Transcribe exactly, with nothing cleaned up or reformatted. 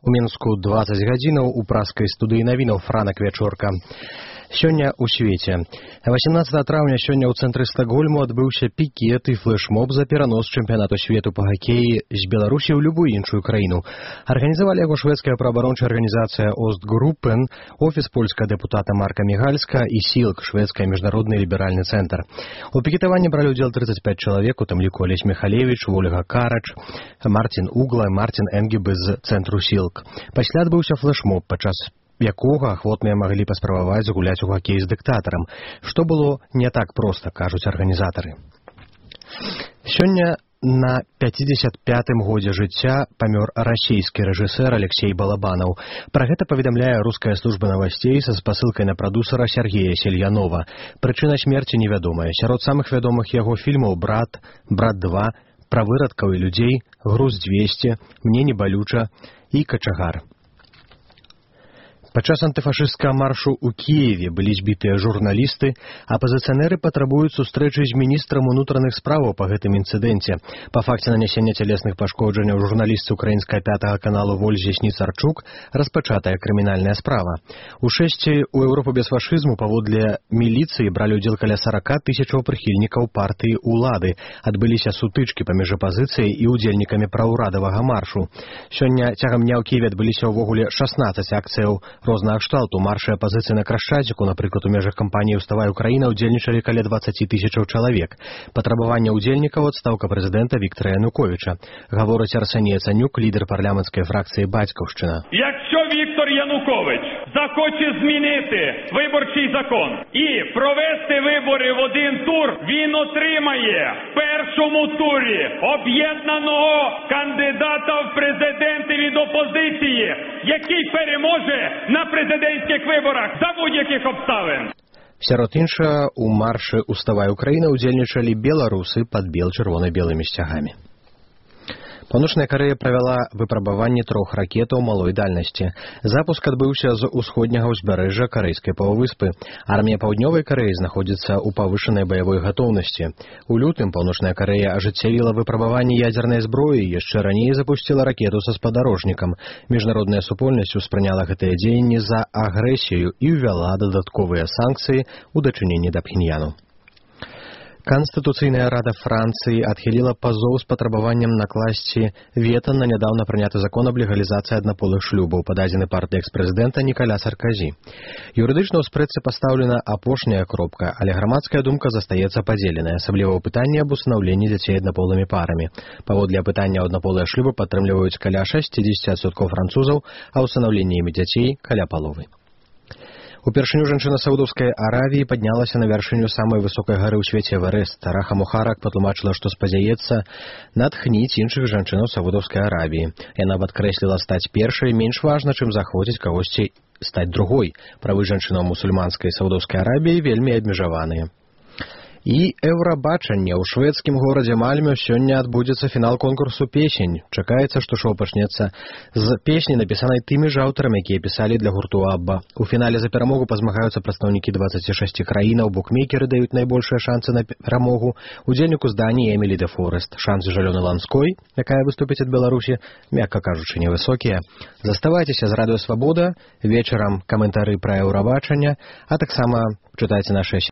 У Мінску дваццаць гадзінаў у праскай студыі навінаў Франак Вячорка. Сёння ў свеце. восемнадцатага траўня сёння ў цэнтры Стакгольму адбыўся пікет і флэшмоб за перанос чэмпіянату свету па хакеі з Беларусі ў любую іншую краіну. Арганізавалі яго шведская праабарончая арганізацыя Остгруппен, офіс польскага дэпутата Марка Мігальска і Сілк, шведская міжнародны ліберальны цэнтр. У пікетаванні бралі ўдзел трыццаць пяць чалавек, у тым ліку Алесь Михалевич, Вольга Карач, Мартин Угла, Мартин Энгебе з цэнтру Сілк. Пасля адбыўся флэшмоб, падчас якога ахвотныя маглі паспрабаваць гуляць у хакей з дыктатарам, што было не так проста, кажуць арганізатары. Сёння на пяцідзесят пятым годзе жыцця памёр расійскі рэжысэр Алексей Балабанаў. Пра гэта паведамляе руская служба новостей са спасылкай на прадусара Сергея Сельянова. Прычына смерці невядомая. Сярод самых вядомых яго фільмаў «Брат», «Брат два», «Пра вырадкаў і людзей», «Груз дзвесце», «Мне не балюча» і «Качагар». Падчас антыфашысцкага маршу ў Кіеве былі збітыя журналісты, апазіцыянеры патрабуюць сустрэчы з міністрам унутраных справаў па гэтым інцыдэнце. Па факце нанясення цялесных пашкоджанняў журналістцы украінскага пятага каналу Вользе Сніцарчук распачатая крымінальная справа. У шэсці ў Еўропу без фашызму паводле міліцыі бралі ўдзел каля сарака тысячаў прыхільнікаў партыі ўлады. Адбыліся сутычкі паміж апазіцыяй і ўдзельнікамі праўрадавага маршу. Сёння цягам дня ў Кіеве адбыліся ўвогуле шаснаццаць акцыяў рознага кшталту. Маршы апазіцыі на Крашчадзіку, напрыклад, у межах кампаніі «Уставай Украіна» удзельнічалі каля дваццаць тысячаў чалавек. Патрабаванне ўдзельнікаў — адстаўка прэзідэнта Віктара Януковіча. Гаворыць Арсеній Яцанюк, лідер парламентської фракції «Батьківщина». Якщо Віктор Янукович захоче змінити виборчий закон і провести вибори в один тур, він отримає в першому турі об'єднаного кандидата в президенти від опозиції, який переможе на президентських виборах за будь-яких обставин. Сярод іншага, у маршы «Уставай Украіна» удзельнічалі беларусы пад бел-чырвона-белымі сцягамі. Паўночная Карэя правяла выпрабаванне трох ракетаў малой дальнасці. Запуск адбыўся з усходняга ўзбярэжжа карэйскай паўвыспы. Армія Паўднёвай Карэі знаходзіцца ў павышанай баявой гатоўнасці. У лютым Паўночная Карэя ажыццявіла выпрабаванне ядзернай зброі і яшчэ раней запусціла ракету са спадарожнікам. Міжнародная супольнасць успрыняла гэтыя дзеянні за агрэсію і ўвяла дадатковыя санкцыі ў дачыненні да Пхеньяну. Канстытуцыйная рада Францыі адхіліла пазоў з патрабаваннем накласці вета на нядаўна прыняты закон аб легалізацыі аднаполых шлюбаў, пададзены партыяй экс-прэзідэнта Нікаля Сарказі. Юрыдычна ў спрэчцы пастаўлена апошняя кропка, але грамадская думка застаецца падзеленая, асабліва ў пытанні аб усынаўленні дзяцей аднаполымі парамі. Паводле апытання аднаполыя шлюбы падтрымліваюць каля шэсцідзесят адсоткаў французаў, а ўсынаўленне імі дзяцей каля паловы. Упершыню жанчына Саудаўскай Аравіі паднялася на вяршыню самай высокай гары ў свеце Эверест. Раха Мухарак патлумачыла, што спадзяецца натхніць іншых жанчынаў Саудаўскай Аравіі. Яна падкрэсліла, стаць першай менш важна, чым захвоціць кагосьці стаць другой. Правы жанчынаў мусульманскай Саудаўскай Аравіі вельмі абмежаваныя. І Еўрабачанне. У шведскім горадзе Мальмё сёння адбудзецца фінал конкурсу песень. Чакаецца, што шоу пачнецца з песні, напісанай тымі ж аўтарамі, якія пісалі для гурту Абба. У фінале за перамогу пазмагаюцца прадстаўнікі дваццаці шасці краінаў, букмекеры даюць найбольшыя шансы на перамогу. Удзельніку з Даніі Эмілі де Форест. Шансы Жалёны Ланской, якая выступіць ад Беларусі, мякка кажучы, невысокія. Заставайцеся з Радыё Свабода. Вечарам каментары пра Еўрабачанне, а таксама чытайце нашы